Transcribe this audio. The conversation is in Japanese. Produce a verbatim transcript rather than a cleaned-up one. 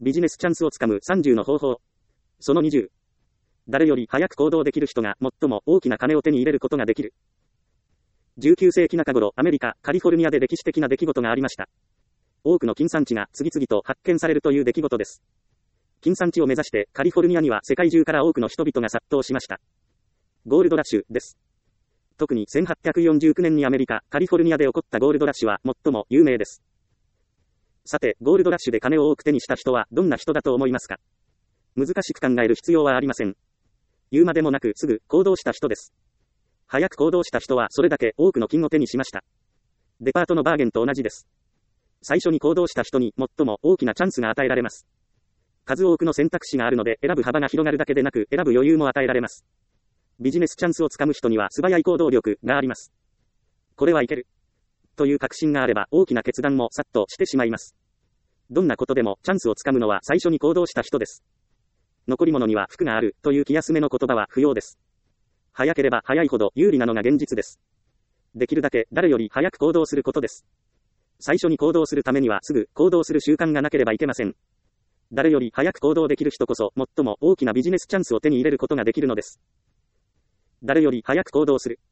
ビジネスチャンスをつかむさんじゅうの方法。そのにじゅう。誰より早く行動できる人が最も大きな金を手に入れることができる。じゅうきゅうせいき中頃、アメリカ、カリフォルニアで歴史的な出来事がありました。多くの金産地が次々と発見されるという出来事です。金産地を目指してカリフォルニアには世界中から多くの人々が殺到しました。ゴールドラッシュです。特にせんはっぴゃくよんじゅうきゅうねんにアメリカ、カリフォルニアで起こったゴールドラッシュは最も有名です。さて、ゴールドラッシュで金を多く手にした人はどんな人だと思いますか？難しく考える必要はありません。言うまでもなくすぐ行動した人です。早く行動した人はそれだけ多くの金を手にしました。デパートのバーゲンと同じです。最初に行動した人に最も大きなチャンスが与えられます。数多くの選択肢があるので選ぶ幅が広がるだけでなく選ぶ余裕も与えられます。ビジネスチャンスをつかむ人には素早い行動力があります。これはいけるという確信があれば大きな決断もさっとしてしまいます。どんなことでもチャンスをつかむのは最初に行動した人です。残り物には福があるという気休めの言葉は不要です。早ければ早いほど有利なのが現実です。できるだけ誰より早く行動することです。最初に行動するためにはすぐ行動する習慣がなければいけません。誰より早く行動できる人こそ最も大きなビジネスチャンスを手に入れることができるのです。誰より早く行動する。